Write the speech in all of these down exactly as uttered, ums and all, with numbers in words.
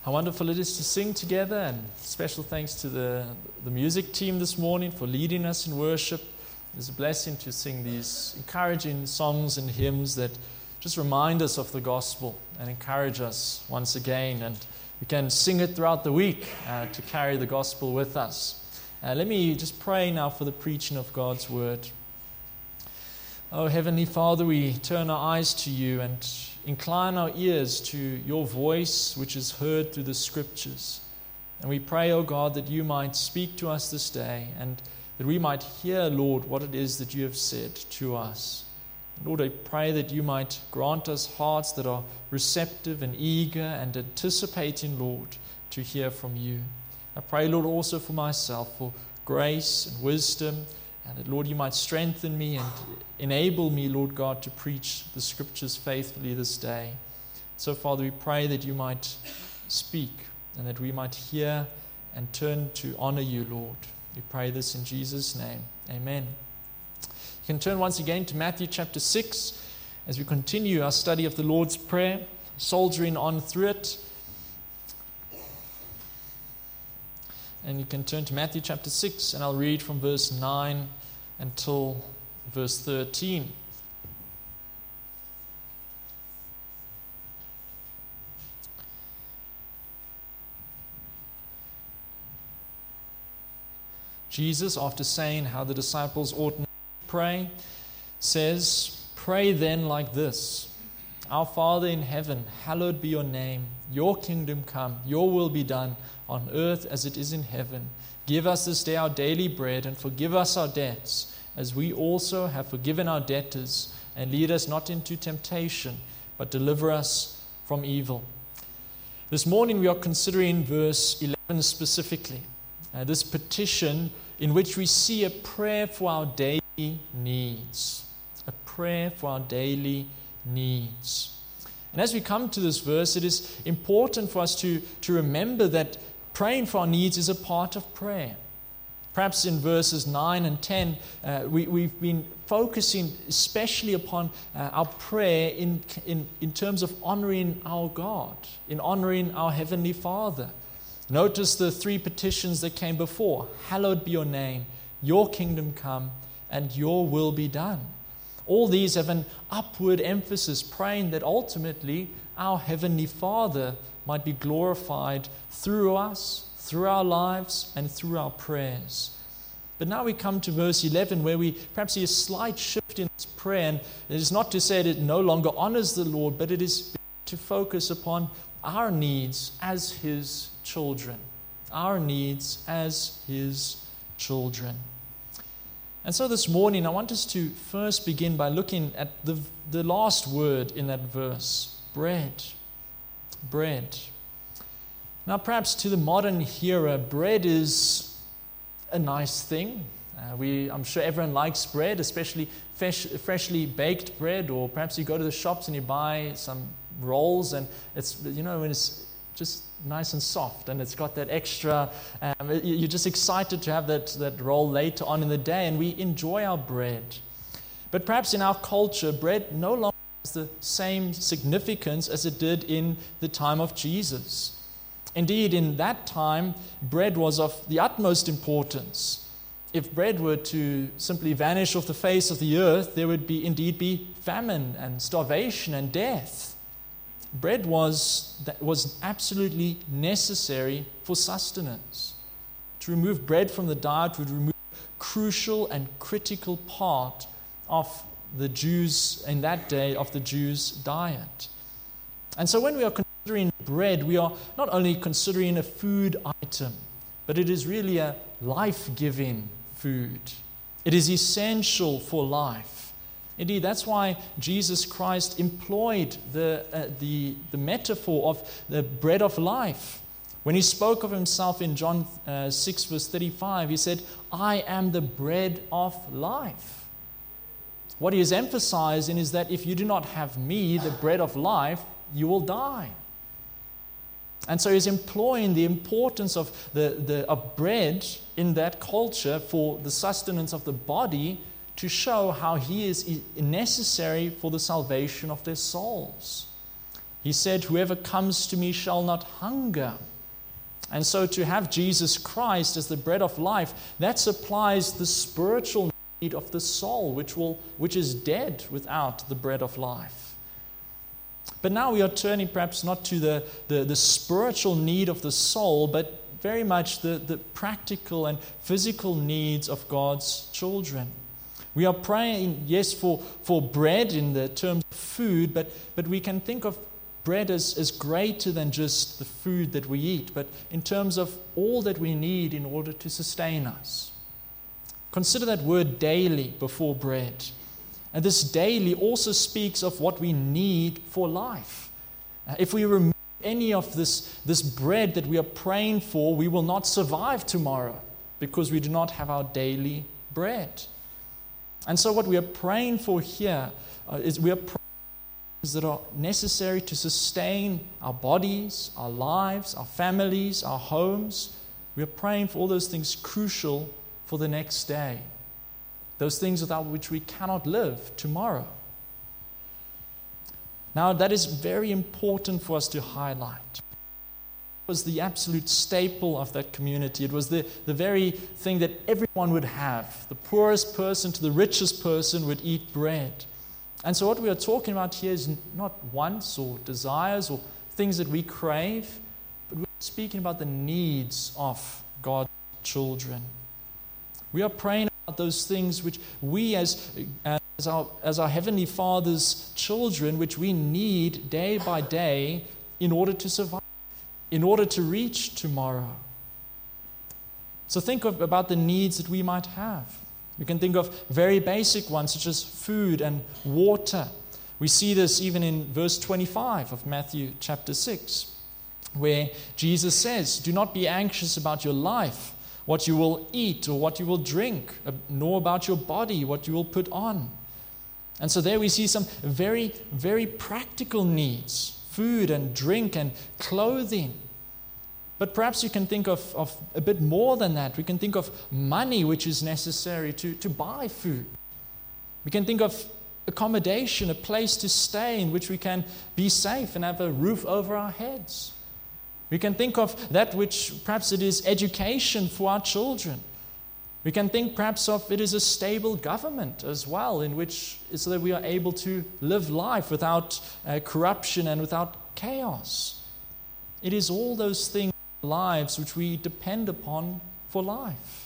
How wonderful it is to sing together, and special thanks to the, the music team this morning for leading us in worship. It's a blessing to sing these encouraging songs and hymns that just remind us of the gospel and encourage us once again. And we can sing it throughout the week uh, to carry the gospel with us. Uh, let me just pray now for the preaching of God's word. Oh, Heavenly Father, we turn our eyes to you and incline our ears to your voice, which is heard through the scriptures. And we pray, oh God, that you might speak to us this day and that we might hear, Lord, what it is that you have said to us. Lord, I pray that you might grant us hearts that are receptive and eager and anticipating, Lord, to hear from you. I pray, Lord, also for myself, for grace and wisdom, and that, Lord, you might strengthen me and enable me, Lord God, to preach the scriptures faithfully this day. So, Father, we pray that you might speak and that we might hear and turn to honor you, Lord. We pray this in Jesus' name. Amen. You can turn once again to Matthew chapter six as we continue our study of the Lord's Prayer, soldiering on through it. And you can turn to Matthew chapter six, and I'll read from verse nine until verse thirteen. Jesus, after saying how the disciples ought not to pray, says, "Pray then like this: Our Father in heaven, hallowed be your name. Your kingdom come, your will be done on earth as it is in heaven. Give us this day our daily bread, and forgive us our debts, as we also have forgiven our debtors. And lead us not into temptation, but deliver us from evil." This morning we are considering verse eleven specifically. Uh, this petition in which we see a prayer for our daily needs. A prayer for our daily needs. And as we come to this verse, it is important for us to, to remember that praying for our needs is a part of prayer. Perhaps in verses nine and ten, uh, we, we've been focusing especially upon uh, our prayer in, in, in terms of honoring our God, in honoring our Heavenly Father. Notice the three petitions that came before. Hallowed be your name, your kingdom come, and your will be done. All these have an upward emphasis, praying that ultimately our Heavenly Father might be glorified through us, through our lives, and through our prayers. But now we come to verse eleven, where we perhaps see a slight shift in this prayer. And it is not to say that it no longer honors the Lord, but it is to focus upon our needs as His children. Our needs as His children. And so this morning, I want us to first begin by looking at the, the last word in that verse, bread. Bread. Now, perhaps to the modern hearer, bread is a nice thing. Uh, we, I'm sure everyone likes bread, especially fresh, freshly baked bread, or perhaps you go to the shops and you buy some rolls, and it's, you know, when it's just nice and soft, and it's got that extra, um, you're just excited to have that, that roll later on in the day, and we enjoy our bread. But perhaps in our culture, bread no longer has the same significance as it did in the time of Jesus. Indeed, in that time, bread was of the utmost importance. If bread were to simply vanish off the face of the earth, there would be indeed be famine and starvation and death. Bread was, that was absolutely necessary for sustenance. To remove bread from the diet would remove a crucial and critical part of the Jews, in that day, of the Jews' diet. And so when we are considering bread, we are not only considering a food item, but it is really a life-giving food. It is essential for life. Indeed, that's why Jesus Christ employed the, uh, the, the metaphor of the bread of life. When he spoke of himself in John uh, six, verse thirty-five, he said, "I am the bread of life." What he is emphasizing is that if you do not have me, the bread of life, you will die. And so he's employing the importance of, the, the, of bread in that culture for the sustenance of the body, to show how he is necessary for the salvation of their souls. He said, "Whoever comes to me shall not hunger." And so to have Jesus Christ as the bread of life, that supplies the spiritual need of the soul, which will, which is dead without the bread of life. But now we are turning perhaps not to the, the, the spiritual need of the soul, but very much the, the practical and physical needs of God's children. We are praying, yes, for, for bread in the terms of food, but, but we can think of bread as, as greater than just the food that we eat, but in terms of all that we need in order to sustain us. Consider that word daily before bread. And this daily also speaks of what we need for life. Uh, if we remove any of this, this bread that we are praying for, we will not survive tomorrow because we do not have our daily bread. And so what we are praying for here uh, is we are praying that are necessary to sustain our bodies, our lives, our families, our homes. We are praying for all those things crucial for the next day. Those things without which we cannot live tomorrow. Now, that is very important for us to highlight. It was the absolute staple of that community. It was the, the very thing that everyone would have. The poorest person to the richest person would eat bread. And so what we are talking about here is not wants or desires or things that we crave, but we're speaking about the needs of God's children. We are praying about those things which we as, as, our, as our Heavenly Father's children, which we need day by day in order to survive, in order to reach tomorrow. So think of, about the needs that we might have. We can think of very basic ones such as food and water. We see this even in verse twenty-five of Matthew chapter six, where Jesus says, "Do not be anxious about your life, what you will eat or what you will drink, nor about your body, what you will put on." And so there we see some very, very practical needs, food and drink and clothing. But perhaps you can think of, of a bit more than that. We can think of money which is necessary to, to buy food. We can think of accommodation, a place to stay in which we can be safe and have a roof over our heads. We can think of that which perhaps it is education for our children. We can think perhaps of it is a stable government as well, in which so that we are able to live life without uh, corruption and without chaos. It is all those things lives which we depend upon for life.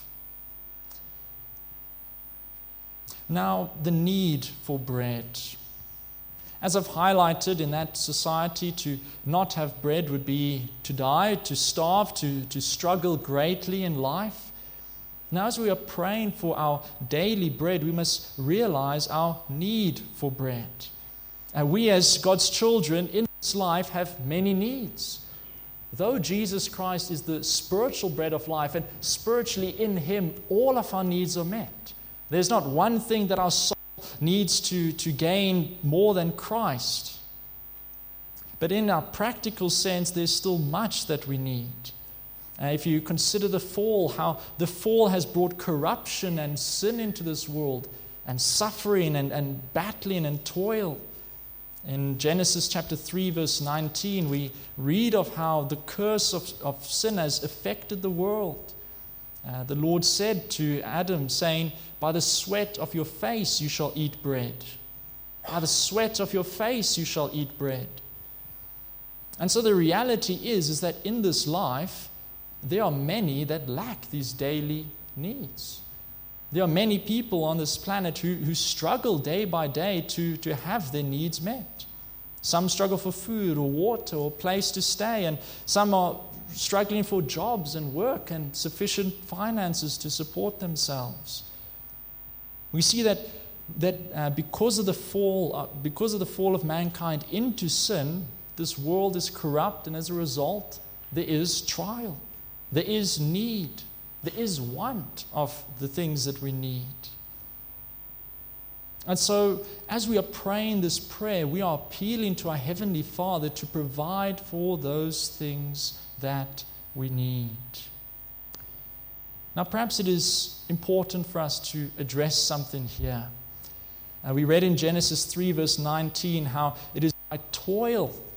Now, the need for bread. As I've highlighted, in that society, to not have bread would be to die, to starve, to, to struggle greatly in life. Now, as we are praying for our daily bread, we must realize our need for bread. And we as God's children in this life have many needs. Though Jesus Christ is the spiritual bread of life, and spiritually in Him all of our needs are met. There's not one thing that our soul needs to, to gain more than Christ. But in our practical sense, there's still much that we need. Uh, if you consider the fall, how the fall has brought corruption and sin into this world, and suffering and, and battling and toil. In Genesis chapter three, verse nineteen, we read of how the curse of, of sin has affected the world. Uh, the Lord said to Adam, saying, "By the sweat of your face you shall eat bread. By the sweat of your face you shall eat bread." And so the reality is, is that in this life, there are many that lack these daily needs. There are many people on this planet who, who struggle day by day to, to have their needs met. Some struggle for food or water or place to stay, and some are struggling for jobs and work and sufficient finances to support themselves. We see that, that uh, because of the fall, uh, because of the fall of mankind into sin, this world is corrupt, and as a result, there is trial, there is need. There is want of the things that we need. And so, as we are praying this prayer, we are appealing to our Heavenly Father to provide for those things that we need. Now, perhaps it is important for us to address something here. Uh, we read in Genesis three, verse nineteen, how it is by toil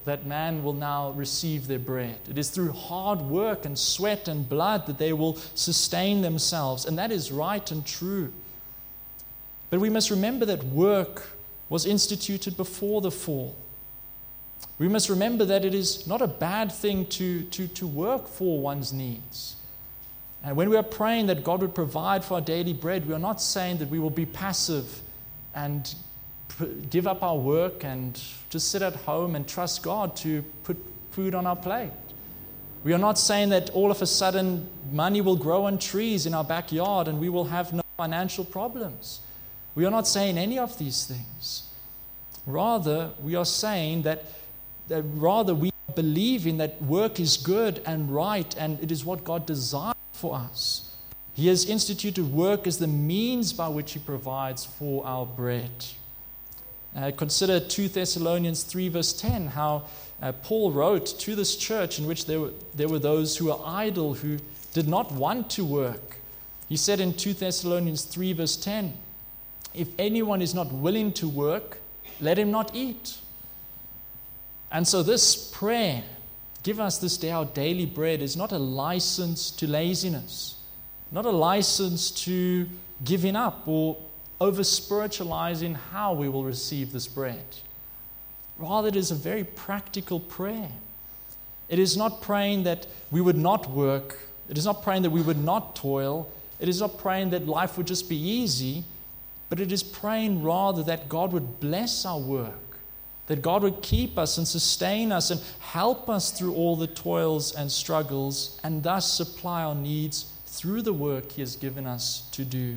that man will now receive their bread. It is through hard work and sweat and blood that they will sustain themselves, and that is right and true. But we must remember that work was instituted before the fall. We must remember that it is not a bad thing to, to, to work for one's needs. And when we are praying that God would provide for our daily bread, we are not saying that we will be passive and give up our work and just sit at home and trust God to put food on our plate. We are not saying that all of a sudden money will grow on trees in our backyard and we will have no financial problems. We are not saying any of these things. Rather, we are saying that, that rather we are believing that work is good and right, and it is what God desired for us. He has instituted work as the means by which He provides for our bread. Uh, consider two Thessalonians three verse ten, how uh, Paul wrote to this church in which there were, there were those who were idle, who did not want to work. He said in two Thessalonians three verse ten, "If anyone is not willing to work, let him not eat." And so this prayer, "Give us this day our daily bread," is not a license to laziness, not a license to giving up or over-spiritualizing how we will receive this bread. Rather, it is a very practical prayer. It is not praying that we would not work. It is not praying that we would not toil. It is not praying that life would just be easy, but it is praying rather that God would bless our work, that God would keep us and sustain us and help us through all the toils and struggles, and thus supply our needs through the work He has given us to do.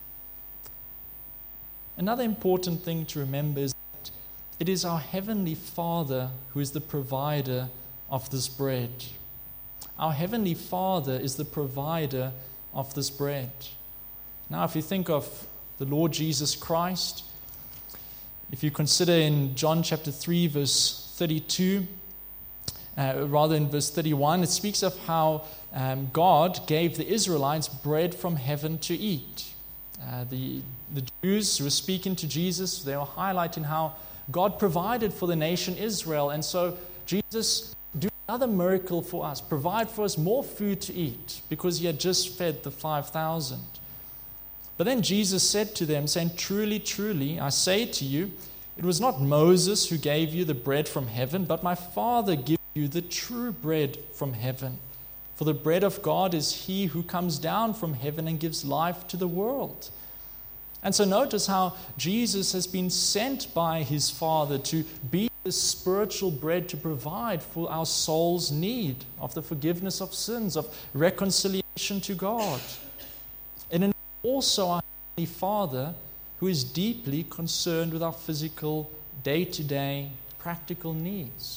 Another important thing to remember is that it is our Heavenly Father who is the provider of this bread. Our Heavenly Father is the provider of this bread. Now, if you think of the Lord Jesus Christ, if you consider in John chapter three, verse thirty-two, uh, rather in verse thirty-one, it speaks of how um, God gave the Israelites bread from heaven to eat. Uh, the, the Jews who were speaking to Jesus, they were highlighting how God provided for the nation Israel. And so Jesus do another miracle for us, provide for us more food to eat, because He had just fed the five thousand. But then Jesus said to them, saying, "Truly, truly, I say to you, it was not Moses who gave you the bread from heaven, but my Father gives you the true bread from heaven. For the bread of God is He who comes down from heaven and gives life to the world." And so notice how Jesus has been sent by His Father to be the spiritual bread to provide for our soul's need of the forgiveness of sins, of reconciliation to God. And also our Heavenly Father, who is deeply concerned with our physical, day-to-day, practical needs.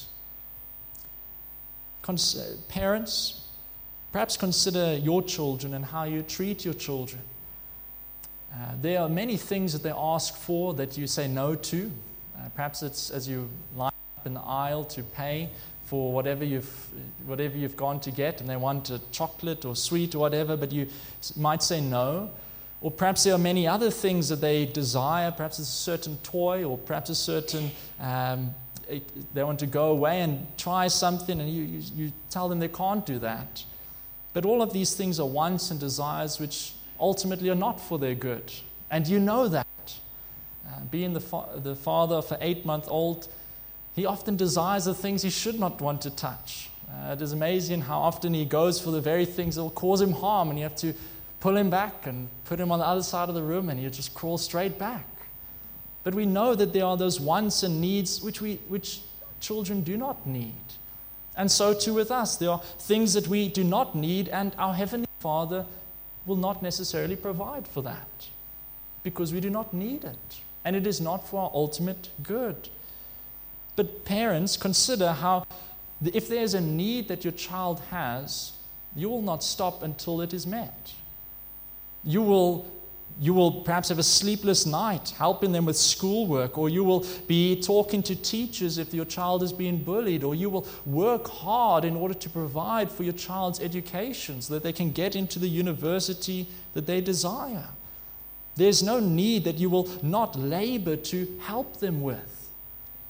Cons- parents, perhaps consider your children and how you treat your children. Uh, there are many things that they ask for that you say no to. Uh, perhaps it's as you line up in the aisle to pay for whatever you've whatever you've gone to get, and they want a chocolate or sweet or whatever, but you might say no. Or perhaps there are many other things that they desire. Perhaps it's a certain toy, or perhaps a certain um, they want to go away and try something, and you, you, you tell them they can't do that. But all of these things are wants and desires which ultimately are not for their good. And you know that. Uh, being the, fa- the father of an eight-month-old, he often desires the things he should not want to touch. Uh, it is amazing how often he goes for the very things that will cause him harm, and you have to pull him back and put him on the other side of the room, and he'll just crawl straight back. But we know that there are those wants and needs which we, which children do not need. And so too with us. There are things that we do not need, and our Heavenly Father will not necessarily provide for that because we do not need it. And it is not for our ultimate good. But parents, consider how if there is a need that your child has, you will not stop until it is met. You will You will perhaps have a sleepless night helping them with schoolwork, or you will be talking to teachers if your child is being bullied, or you will work hard in order to provide for your child's education so that they can get into the university that they desire. There's no need that you will not labor to help them with.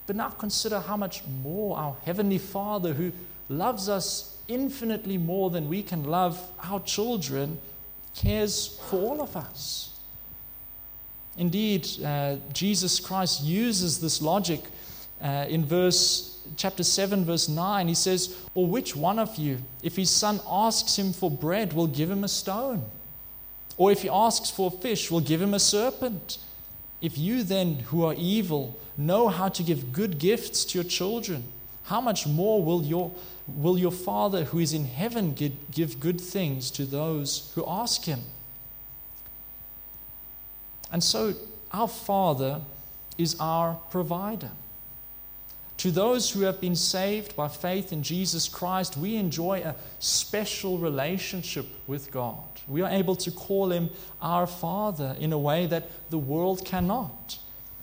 But now consider how much more our Heavenly Father, who loves us infinitely more than we can love our children, cares for all of us. Indeed, uh, Jesus Christ uses this logic uh, in verse chapter seven, verse nine. He says, "Or which one of you, if his son asks him for bread, will give him a stone? Or if he asks for a fish, will give him a serpent? If you then, who are evil, know how to give good gifts to your children, how much more will your will your Father who is in heaven give, give good things to those who ask him?" And so our Father is our provider. To those who have been saved by faith in Jesus Christ, we enjoy a special relationship with God. We are able to call him our Father in a way that the world cannot.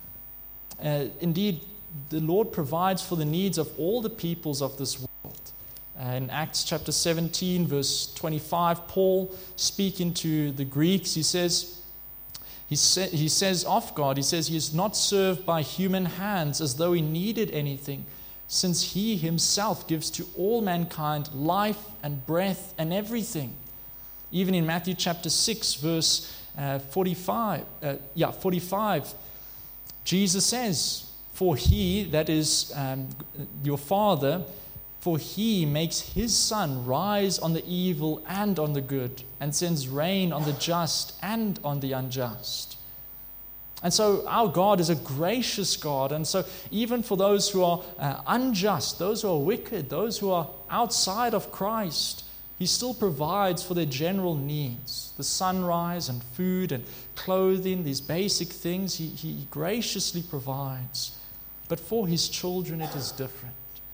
Uh, indeed, the Lord provides for the needs of all the peoples of this world. Uh, in Acts chapter seventeen, verse twenty-five, Paul, speaking to the Greeks, he says, He, sa- he says of God, he says he is not served by human hands as though he needed anything, since he himself gives to all mankind life and breath and everything. Even in Matthew chapter six, verse uh, forty-five, uh, yeah, forty-five, Jesus says, "For he, that is um, your Father, for he makes his sun rise on the evil and on the good, and sends rain on the just and on the unjust." And so our God is a gracious God. And so even for those who are uh, unjust, those who are wicked, those who are outside of Christ, he still provides for their general needs. The sunrise and food and clothing, these basic things, he, he graciously provides. But for his children, it is different.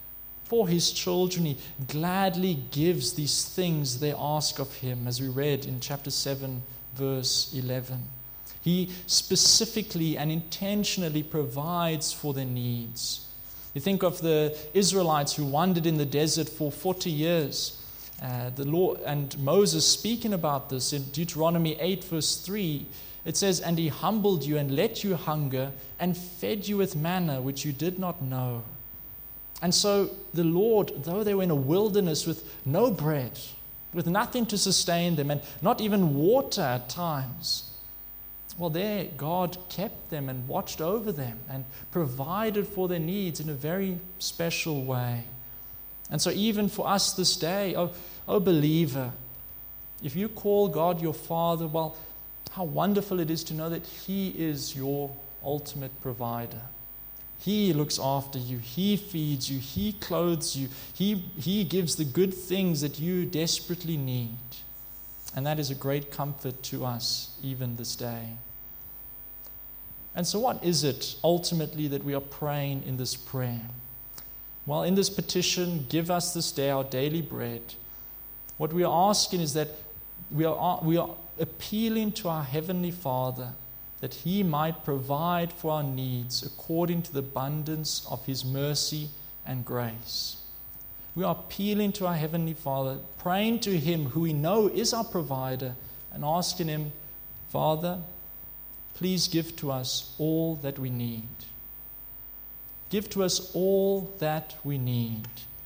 For his children, he gladly gives these things they ask of him, as we read in chapter seven, verse eleven. He specifically and intentionally provides for their needs. You think of the Israelites who wandered in the desert for forty years. Uh, the Lord and Moses speaking about this in Deuteronomy eight, verse three. It says, "And he humbled you and let you hunger and fed you with manna which you did not know." And so the Lord, though they were in a wilderness with no bread, with nothing to sustain them, and not even water at times, well, there God kept them and watched over them and provided for their needs in a very special way. And so even for us this day, oh, oh believer, if you call God your Father, well, how wonderful it is to know that he is your ultimate provider. He looks after you. He feeds you. He clothes you. He, he gives the good things that you desperately need. And that is a great comfort to us even this day. And so what is it ultimately that we are praying in this prayer? Well, in this petition, "Give us this day our daily bread," what we are asking is that we are, we are appealing to our Heavenly Father that he might provide for our needs according to the abundance of his mercy and grace. We are appealing to our Heavenly Father, praying to him who we know is our provider, and asking him, "Father, please give to us all that we need. Give to us all that we need."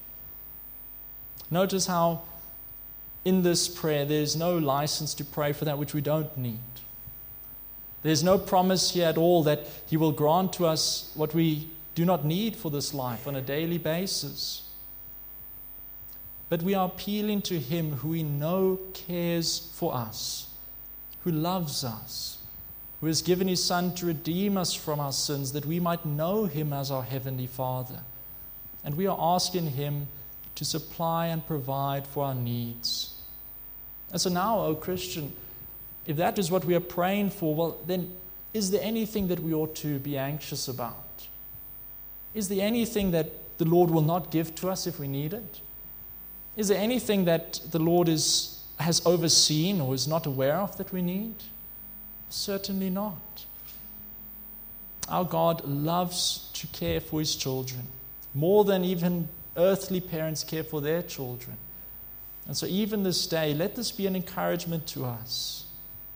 Notice how in this prayer there is no license to pray for that which we don't need. There's no promise here at all that he will grant to us what we do not need for this life on a daily basis. But we are appealing to him who we know cares for us, who loves us, who has given his Son to redeem us from our sins, that we might know him as our Heavenly Father. And we are asking him to supply and provide for our needs. And so now, O Christian, if that is what we are praying for, well, then is there anything that we ought to be anxious about? Is there anything that the Lord will not give to us if we need it? Is there anything that the Lord is, has overseen or is not aware of that we need? Certainly not. Our God loves to care for his children, more than even earthly parents care for their children. And so even this day, let this be an encouragement to us.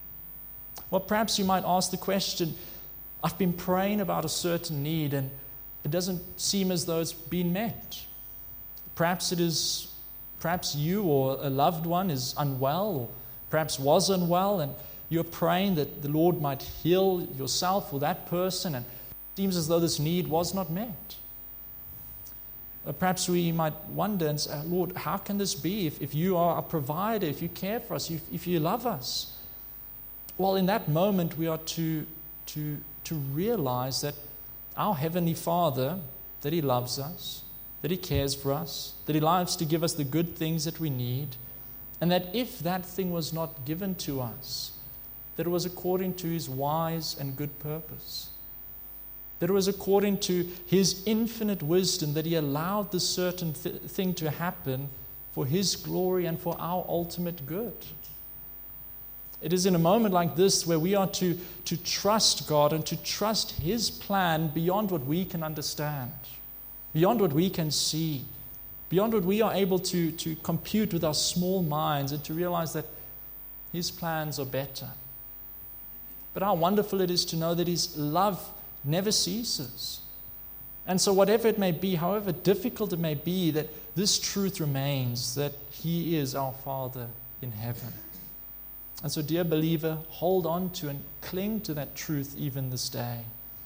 Well, perhaps you might ask the question, I've been praying about a certain need, and it doesn't seem as though it's been met. Perhaps it is, perhaps you or a loved one is unwell, or perhaps was unwell, and you're praying that the Lord might heal yourself or that person, and it seems as though this need was not met. Or perhaps we might wonder and say, Lord, how can this be if, if you are a provider, if you care for us, if, if you love us? Well, in that moment, we are to, to, to realize that our Heavenly Father, that He loves us, that He cares for us, that He loves to give us the good things that we need, and that if that thing was not given to us, that it was according to His wise and good purpose. That it was according to His infinite wisdom that He allowed this certain th- thing to happen for His glory and for our ultimate good. It is in a moment like this where we are to, to trust God and to trust His plan beyond what we can understand, beyond what we can see, beyond what we are able to, to compute with our small minds, and to realize that His plans are better. But how wonderful it is to know that His love never ceases. And so whatever it may be, however difficult it may be, that this truth remains, that He is our Father in heaven. And so, dear believer, hold on to and cling to that truth even this day.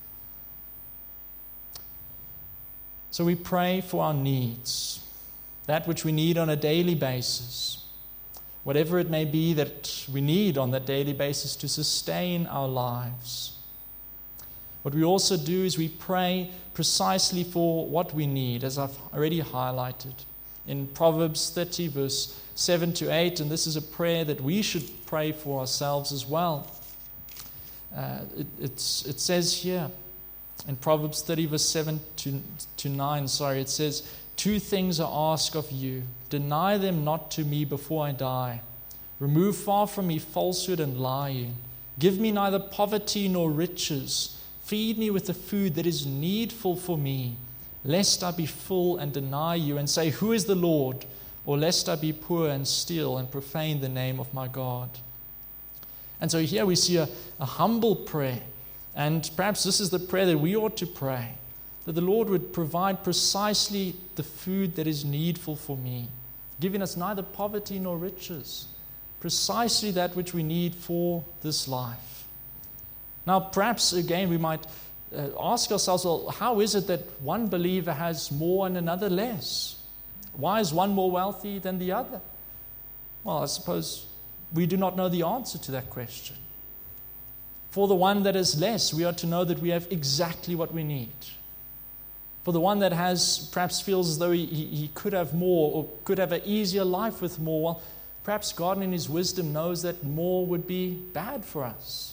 So we pray for our needs, that which we need on a daily basis, whatever it may be that we need on that daily basis to sustain our lives. What we also do is we pray precisely for what we need, as I've already highlighted. In Proverbs thirty, verse seven to eight, and this is a prayer that we should pray for ourselves as well. Uh, it, it's, it says here, in Proverbs thirty, verse seven to nine, sorry, it says, "Two things I ask of you, deny them not to me before I die. Remove far from me falsehood and lying. Give me neither poverty nor riches. Feed me with the food that is needful for me, lest I be full and deny you and say, 'Who is the Lord?' Or lest I be poor and steal and profane the name of my God." And so here we see a, a humble prayer. And perhaps this is the prayer that we ought to pray, that the Lord would provide precisely the food that is needful for me, giving us neither poverty nor riches, precisely that which we need for this life. Now, perhaps again we might uh, ask ourselves, well, how is it that one believer has more and another less? Why is one more wealthy than the other? Well, I suppose we do not know the answer to that question. For the one that is less, we are to know that we have exactly what we need. For the one that has, perhaps feels as though he, he, he could have more or could have an easier life with more, well, perhaps God in His wisdom knows that more would be bad for us.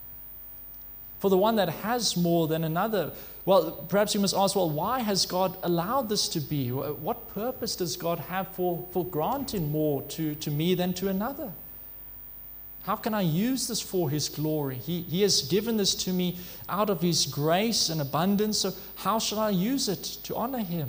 For the one that has more than another, well, perhaps you must ask, well, why has God allowed this to be? What purpose does God have for, for granting more to, to me than to another? How can I use this for His glory? He, he has given this to me out of His grace and abundance, so how shall I use it to honor Him?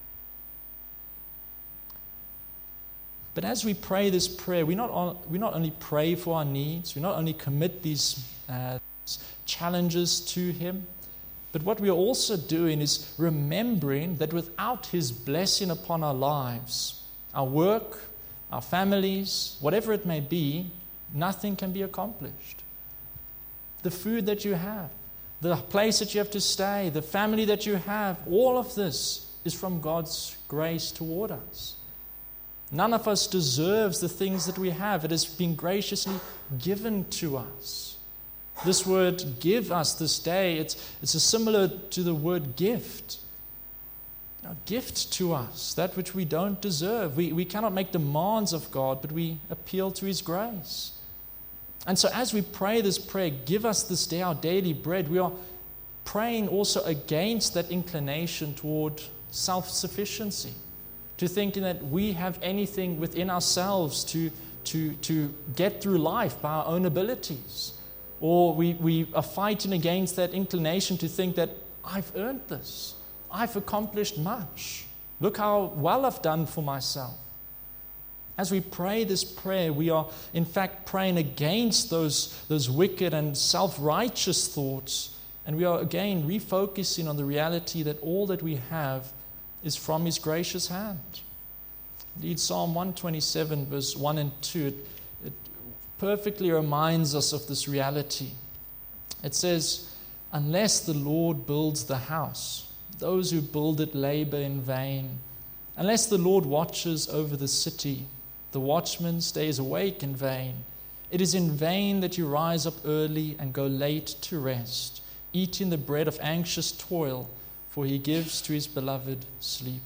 But as we pray this prayer, we not, we not only pray for our needs, we not only commit these uh, challenges to Him, but what we are also doing is remembering that without His blessing upon our lives, our work, our families, whatever it may be, nothing can be accomplished. The food that you have, the place that you have to stay, the family that you have, all of this is from God's grace toward us. None of us deserves the things that we have. It has been graciously given to us. This word "give" us this day, it's, it's a similar to the word "gift." A gift to us, that which we don't deserve. We, we cannot make demands of God, but we appeal to His grace. And so as we pray this prayer, "Give us this day our daily bread," we are praying also against that inclination toward self-sufficiency, to thinking that we have anything within ourselves to, to, to get through life by our own abilities. Or we, we are fighting against that inclination to think that I've earned this. I've accomplished much. Look how well I've done for myself. As we pray this prayer, we are in fact praying against those, those wicked and self-righteous thoughts And we are again refocusing on the reality that all that we have is from His gracious hand. Indeed, Psalm one twenty-seven, verse one and two, it, it perfectly reminds us of this reality. It says, "Unless the Lord builds the house, those who build it labor in vain. Unless the Lord watches over the city, the watchman stays awake in vain. It is in vain that you rise up early and go late to rest, eating the bread of anxious toil, for He gives to His beloved sleep."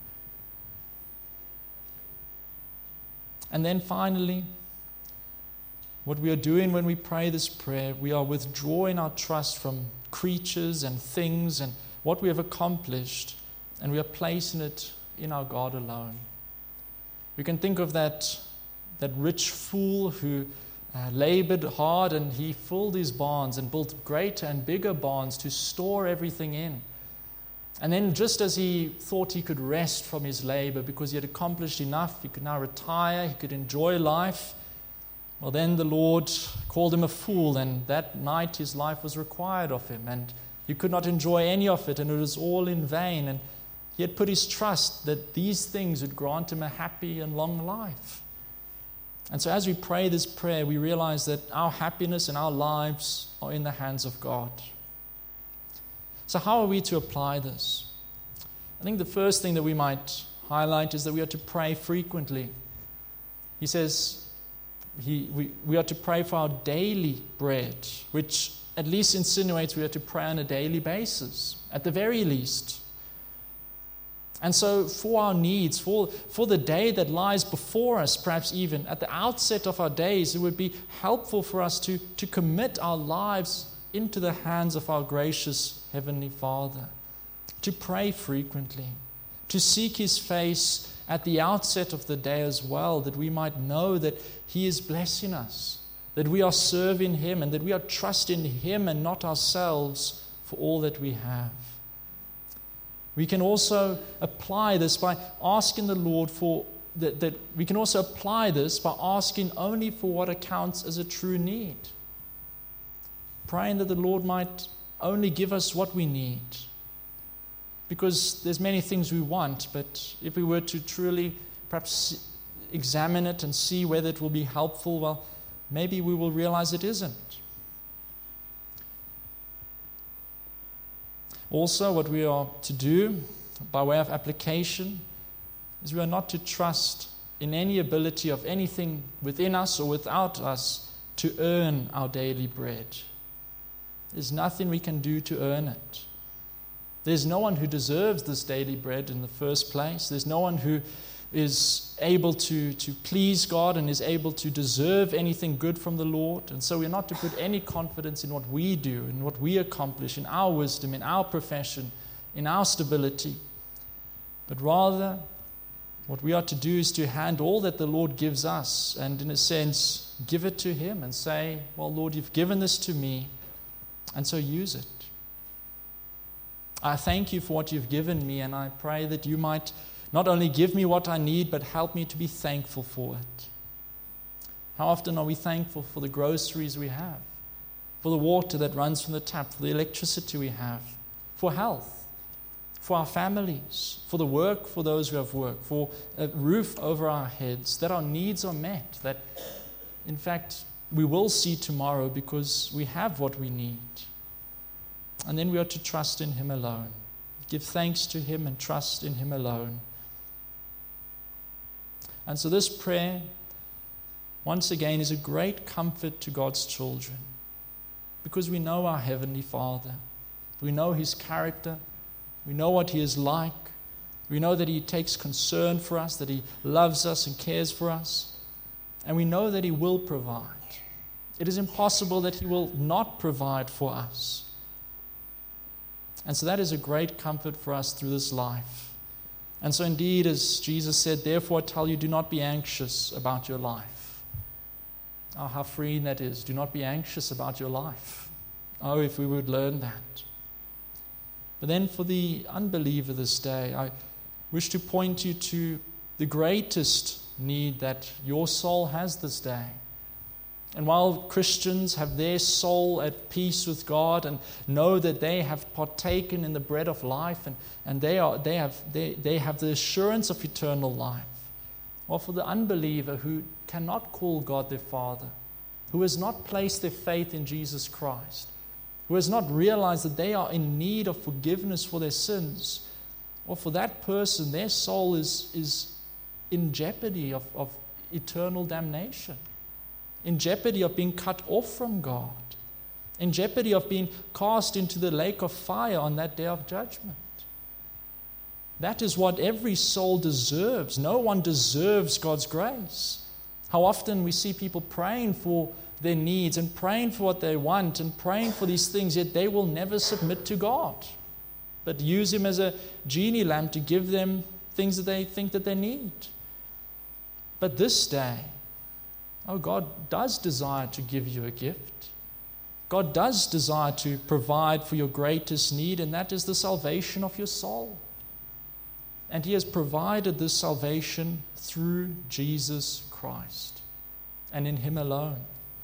And then finally, what we are doing when we pray this prayer, we are withdrawing our trust from creatures and things and what we have accomplished, and we are placing it in our God alone. We can think of that, that rich fool who uh, labored hard, and he filled his barns and built greater and bigger barns to store everything in. And then just as he thought he could rest from his labor because he had accomplished enough, he could now retire, he could enjoy life, well, then the Lord called him a fool, and that night his life was required of him, and he could not enjoy any of it, and it was all in vain. And he had put his trust that these things would grant him a happy and long life. And so as we pray this prayer, we realize that our happiness and our lives are in the hands of God. So how are we to apply this? I think the first thing that we might highlight is that we are to pray frequently. He says he, we, we are to pray for our daily bread, which at least insinuates we are to pray on a daily basis, at the very least. And so for our needs, for, for the day that lies before us, perhaps even at the outset of our days, it would be helpful for us to, to commit our lives into the hands of our gracious Heavenly Father, to pray frequently, to seek His face at the outset of the day as well, that we might know that He is blessing us, that we are serving Him, and that we are trusting Him and not ourselves for all that we have. We can also apply this by asking the Lord for, that, that we can also apply this by asking only for what accounts as a true need. Praying that the Lord might only give us what we need. Because there's many things we want, but if we were to truly perhaps examine it and see whether it will be helpful, well, maybe we will realize it isn't. Also, what we are to do by way of application is we are not to trust in any ability of anything within us or without us to earn our daily bread. There's nothing we can do to earn it. There's no one who deserves this daily bread in the first place. There's no one who is able to, to please God and is able to deserve anything good from the Lord. And so we're not to put any confidence in what we do, in what we accomplish, in our wisdom, in our profession, in our stability. But rather, what we are to do is to hand all that the Lord gives us and, in a sense, give it to Him and say, well, Lord, you've given this to me, and so use it. I thank you for what you've given me, and I pray that you might not only give me what I need, but help me to be thankful for it. How often are we thankful for the groceries we have, for the water that runs from the tap, for the electricity we have, for health, for our families, for the work for those who have work, for a roof over our heads, that our needs are met, that in fact we will see tomorrow because we have what we need. And then we are to trust in Him alone. Give thanks to Him and trust in Him alone. And so this prayer, once again, is a great comfort to God's children, because we know our Heavenly Father. We know His character. We know what He is like. We know that He takes concern for us, that He loves us and cares for us. And we know that He will provide. It is impossible that He will not provide for us. And so that is a great comfort for us through this life. And so indeed, as Jesus said, therefore I tell you, do not be anxious about your life. Oh, how freeing that is. Do not be anxious about your life. Oh, if we would learn that. But then for the unbeliever this day, I wish to point you to the greatest need that your soul has this day. And while Christians have their soul at peace with God and know that they have partaken in the bread of life and, and they, are, they, have, they, they have the assurance of eternal life, well, for the unbeliever who cannot call God their Father, who has not placed their faith in Jesus Christ, who has not realized that they are in need of forgiveness for their sins, well, for that person, their soul is, is in jeopardy of, of eternal damnation, in jeopardy of being cut off from God, in jeopardy of being cast into the lake of fire on that day of judgment. That is what every soul deserves. No one deserves God's grace. How often we see people praying for their needs and praying for what they want and praying for these things, yet they will never submit to God, but use Him as a genie lamp to give them things that they think that they need. But this day, oh, God does desire to give you a gift. God does desire to provide for your greatest need, and that is the salvation of your soul. And He has provided this salvation through Jesus Christ and in Him alone.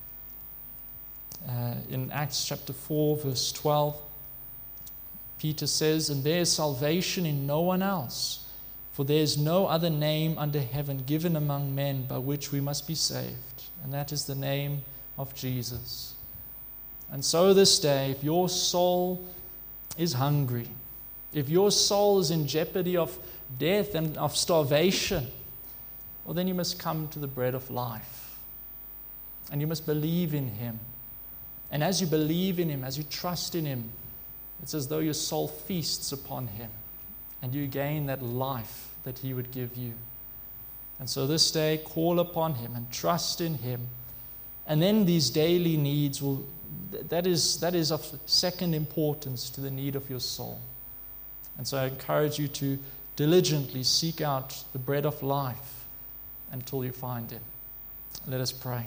Uh, in Acts chapter four, verse twelve, Peter says, "And there is salvation in no one else, for there is no other name under heaven given among men by which we must be saved, and that is the name of Jesus." And so this day, if your soul is hungry, if your soul is in jeopardy of death and of starvation, well, then you must come to the bread of life. And you must believe in Him. And as you believe in Him, as you trust in Him, it's as though your soul feasts upon Him. And you gain that life that He would give you. And so this day, call upon Him and trust in Him. And then these daily needs will, that is, that is of second importance to the need of your soul. And so I encourage you to diligently seek out the bread of life until you find Him. Let us pray.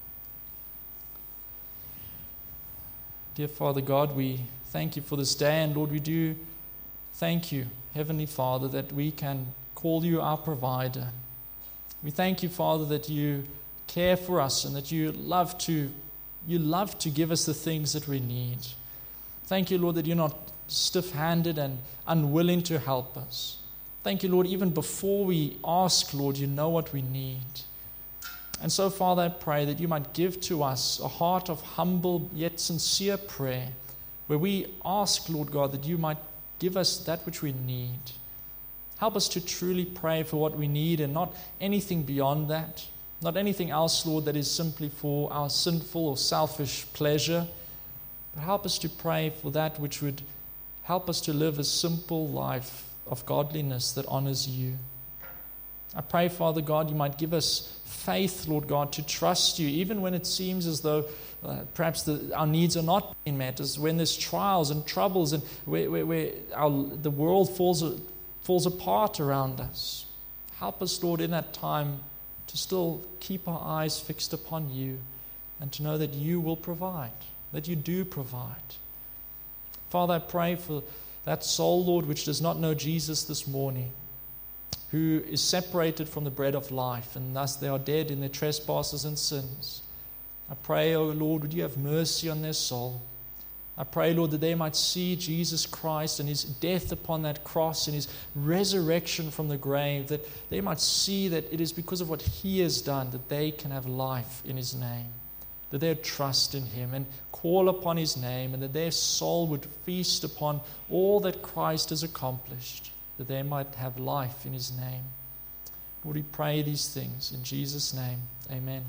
Dear Father God, we thank You for this day, and Lord, we do thank You, Heavenly Father, that we can call You our provider. We thank You, Father, that You care for us and that You love to, You love to give us the things that we need. Thank You, Lord, that You're not stiff-handed and unwilling to help us. Thank You, Lord, even before we ask, Lord, You know what we need. And so, Father, I pray that You might give to us a heart of humble yet sincere prayer, where we ask, Lord God, that You might give us that which we need. Help us to truly pray for what we need and not anything beyond that, not anything else, Lord, that is simply for our sinful or selfish pleasure, but help us to pray for that which would help us to live a simple life of godliness that honors You. I pray, Father God, You might give us faith, Lord God, to trust You, even when it seems as though uh, perhaps the, our needs are not being met, as when there's trials and troubles and where, where, where our, the world falls, falls apart around us. Help us, Lord, in that time to still keep our eyes fixed upon You and to know that You will provide, that You do provide. Father, I pray for that soul, Lord, which does not know Jesus this morning, who is separated from the bread of life, and thus they are dead in their trespasses and sins. I pray, O Lord, would You have mercy on their soul. I pray, Lord, that they might see Jesus Christ and His death upon that cross and His resurrection from the grave, that they might see that it is because of what He has done that they can have life in His name, that they would trust in Him and call upon His name, and that their soul would feast upon all that Christ has accomplished, that they might have life in His name. Lord, we pray these things in Jesus' name. Amen.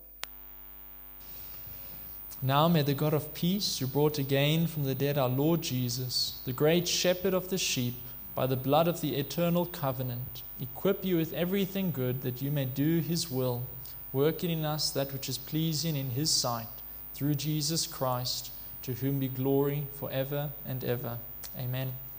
Now may the God of peace, who brought again from the dead our Lord Jesus, the great shepherd of the sheep, by the blood of the eternal covenant, equip you with everything good, that you may do His will, working in us that which is pleasing in His sight, through Jesus Christ, to whom be glory forever and ever. Amen.